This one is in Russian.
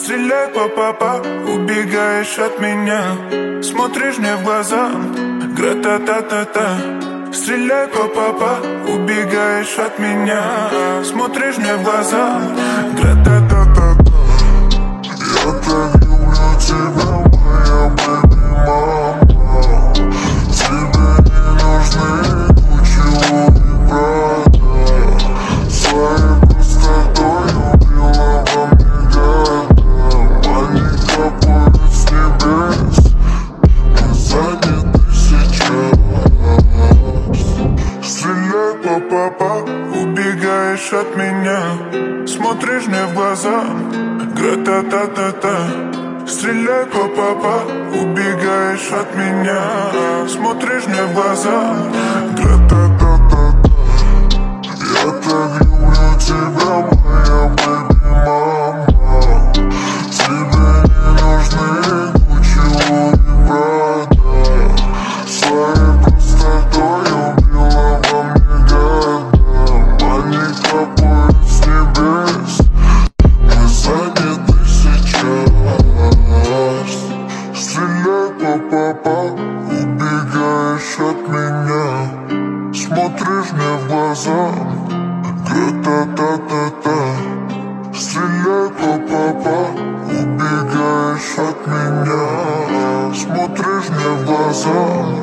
Стреляй по папа, убегаешь от меня. Смотришь мне в глаза, гра-та-та-та-та. Стреляй по папа, убегаешь от меня. Смотришь мне в глаза, гра-та-та-та-та. Я так люблю тебя, моя бэби-мама. Тебе не нужны Гуччи, Луи, Прада. Своей простотой убила во мне года. Они капают с небес, мы заняты сейчас. Стреляй по папа, убегаешь от меня. Смотришь мне в глаза, гра-та-та-та-та. Стреляй по папа, убегаешь от меня. Смотришь мне в глаза, гра-та-та-та-та. Я так люблю тебя, моя бэби-мама. Тебе не нужны Гуччи, Луи, Прада. Своей простотой убила во мне года. Они капают с небес, мы заняты сейчас. Стреляй по папа, убегаешь от меня. Смотришь мне в глаза, гра-та-та-та-та. Стреляй по папа, убегаешь от меня. Смотришь мне в глаза.